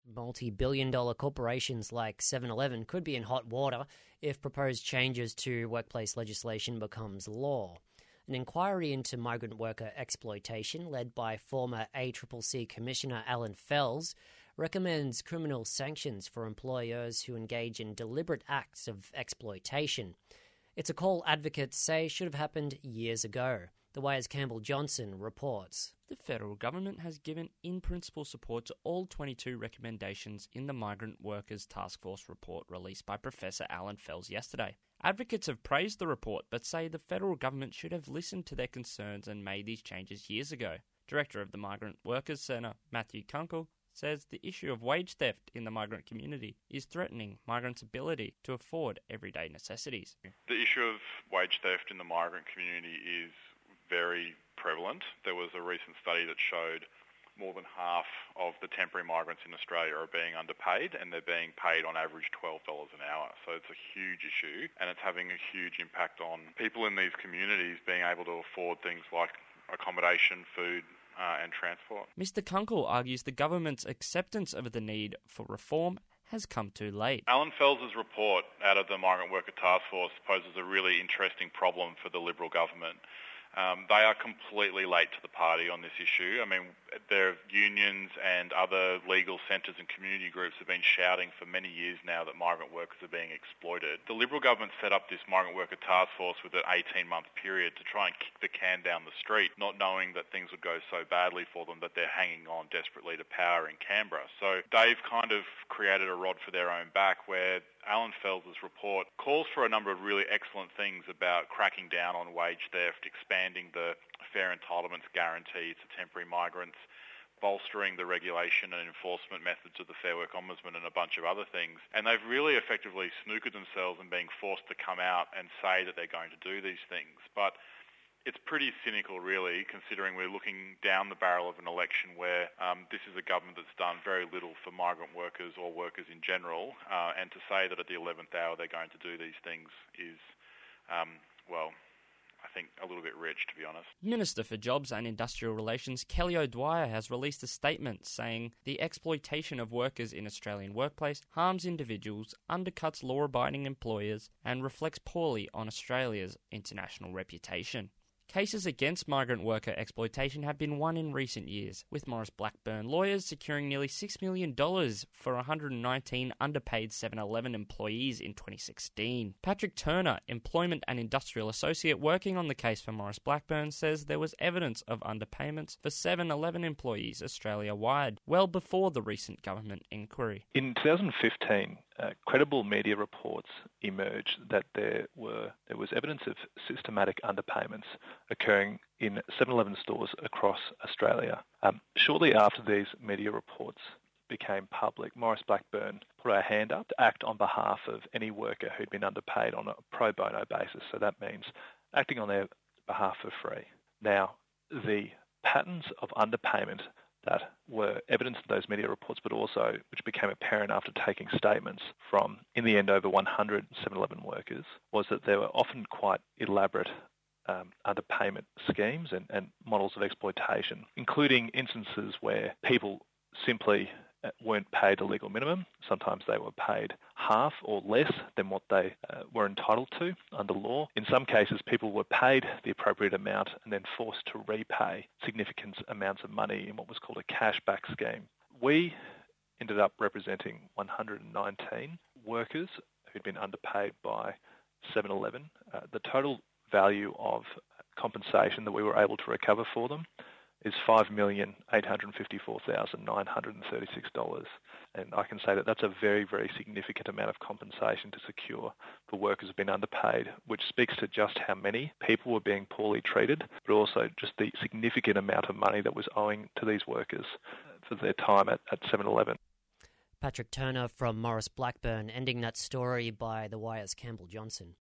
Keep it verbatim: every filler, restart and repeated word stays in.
Multi-billion dollar corporations like seven eleven could be in hot water if proposed changes to workplace legislation becomes law. An inquiry into migrant worker exploitation led by former A C C C Commissioner Alan Fels recommends criminal sanctions for employers who engage in deliberate acts of exploitation. It's a call advocates say should have happened years ago. The Wire's Campbell Johnson reports. The federal government has given in-principle support to all twenty-two recommendations in the Migrant Workers Task Force report released by Professor Alan Fels yesterday. Advocates have praised the report but say the federal government should have listened to their concerns and made these changes years ago. Director of the Migrant Workers Centre, Matthew Kunkel, says the issue of wage theft in the migrant community is threatening migrants' ability to afford everyday necessities. The issue of wage theft in the migrant community is very prevalent. There was a recent study that showed more than half of the temporary migrants in Australia are being underpaid, and they're being paid on average twelve dollars an hour. So it's a huge issue, and it's having a huge impact on people in these communities being able to afford things like accommodation, food, uh, and transport. Mister Kunkel argues the government's acceptance of the need for reform has come too late. Alan Fels' report out of the Migrant Worker Task Force poses a really interesting problem for the Liberal government. Um, they are completely late to the party on this issue. I mean, their unions and other legal centres and community groups have been shouting for many years now that migrant workers are being exploited. The Liberal government set up this Migrant Worker Task Force with an eighteen-month period to try and kick the can down the street, not knowing that things would go so badly for them that they're hanging on desperately to power in Canberra. So they've kind of created a rod for their own back where Alan Fels' report calls for a number of really excellent things about cracking down on wage theft, expanding the fair entitlements guarantee to temporary migrants, bolstering the regulation and enforcement methods of the Fair Work Ombudsman and a bunch of other things. And they've really effectively snookered themselves in being forced to come out and say that they're going to do these things. But it's pretty cynical, really, considering we're looking down the barrel of an election where um, this is a government that's done very little for migrant workers or workers in general, uh, and to say that at the eleventh hour they're going to do these things is, um, well, I think a little bit rich, to be honest. Minister for Jobs and Industrial Relations Kelly O'Dwyer has released a statement saying the exploitation of workers in Australian workplace harms individuals, undercuts law-abiding employers, and reflects poorly on Australia's international reputation. Cases against migrant worker exploitation have been won in recent years, with Maurice Blackburn lawyers securing nearly six million dollars for one hundred nineteen underpaid seven eleven employees in twenty sixteen. Patrick Turner, Employment and Industrial Associate working on the case for Maurice Blackburn, says there was evidence of underpayments for seven eleven employees Australia-wide, well before the recent government inquiry. In twenty fifteen, Uh, credible media reports emerged that there were there was evidence of systematic underpayments occurring in seven eleven stores across Australia. Um, shortly after these media reports became public, Maurice Blackburn put her hand up to act on behalf of any worker who'd been underpaid on a pro bono basis. So that means acting on their behalf for free. Now, the patterns of underpayment that were evidence of those media reports, but also which became apparent after taking statements from, in the end, over one hundred seven eleven workers, was that there were often quite elaborate um, underpayment schemes and, and models of exploitation, including instances where people simply weren't paid a legal minimum. Sometimes they were paid half or less than what they uh, were entitled to under law. In some cases, people were paid the appropriate amount and then forced to repay significant amounts of money in what was called a cashback scheme. We ended up representing one hundred nineteen workers who'd been underpaid by seven eleven. Uh, the total value of compensation that we were able to recover for them is five million eight hundred fifty-four thousand nine hundred thirty-six dollars. And I can say that that's a very, very significant amount of compensation to secure for workers who've been underpaid, which speaks to just how many people were being poorly treated, but also just the significant amount of money that was owing to these workers for their time at, at seven eleven. Patrick Turner from Maurice Blackburn, ending that story by The Wire's Campbell Johnson.